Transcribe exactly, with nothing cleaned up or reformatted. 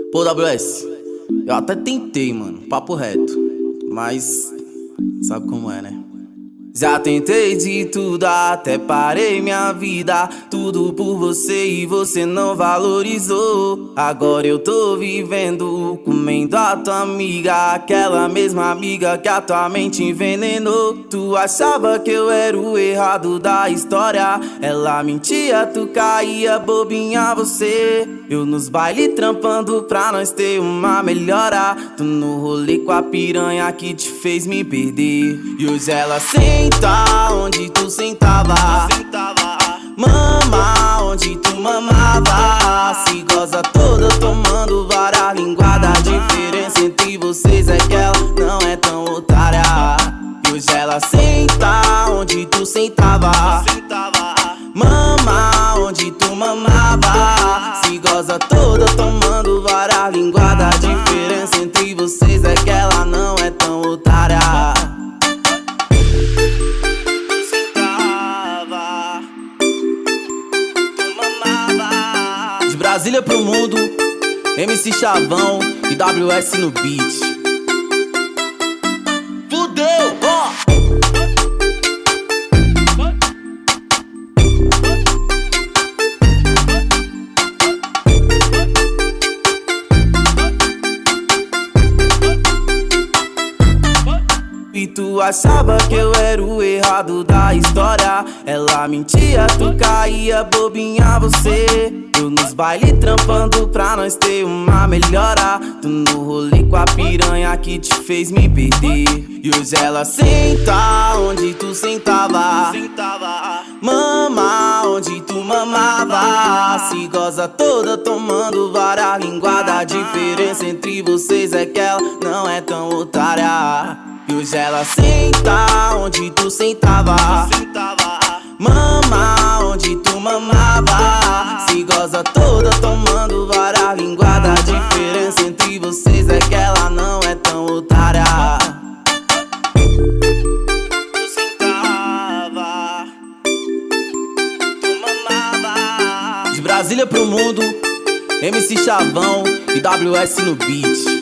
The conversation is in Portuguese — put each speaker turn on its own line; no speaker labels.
Pô, W S, eu até tentei, mano, papo reto, mas sabe como é, né? Já tentei de tudo, até parei minha vida, tudo por você e você não valorizou. Agora eu tô vivendo, comendo a tua amiga, aquela mesma amiga que a tua mente envenenou. Tu achava que eu era o errado da história, ela mentia, tu caía bobinha você. Eu nos baile trampando pra nós ter uma melhora, tu no rolê com a piranha que te fez me perder. E hoje ela senta onde tu sentava, mama onde tu mamava, se goza toda tomando várias linguadas. A diferença entre vocês é que ela não é tão otária. E hoje ela senta onde tu sentava, mama onde tu mamava, se goza toda tomando várias linguadas. A diferença entre vocês é que ela não é tão otária. De Brasília pro mundo, M C Chavão e W S no beat. Fudeu, ó! E tu achava que eu era o errado da história, ela mentia, tu caía bobinha você. Eu nos baile trampando pra nós ter uma melhora, tu no rolê com a piranha que te fez me perder. E hoje ela senta onde tu sentava, mama onde tu mamava, se goza toda tomando várias linguadas. A diferença entre vocês é que ela não é tão otária. E hoje ela senta onde tu sentava, mama onde tu mamava, se goza toda tomando várias linguadas. A diferença entre vocês é que ela não é tão otária. Tu sentava, tu mamava. De Brasília pro mundo, M C Chavão e W S no beat.